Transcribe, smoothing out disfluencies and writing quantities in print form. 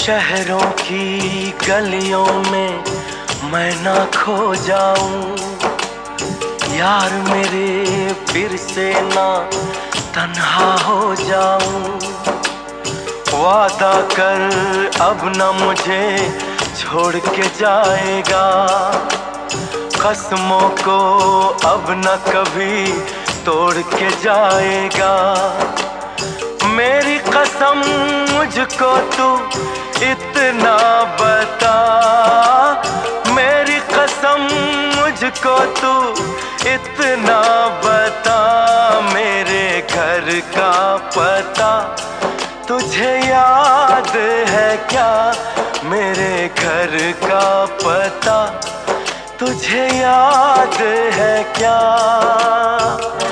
शहरों की गलियों में मैं ना खो जाऊं, यार मेरे फिर से ना तन्हा हो जाऊं। वादा कर अब न मुझे छोड़ के जाएगा, कसमों को अब न कभी तोड़ के जाएगा। मेरी कसम मुझको तू इतना बता, मेरी कसम मुझको तू इतना बता, मेरे घर का पता तुझे याद है क्या? मेरे घर का पता तुझे याद है क्या?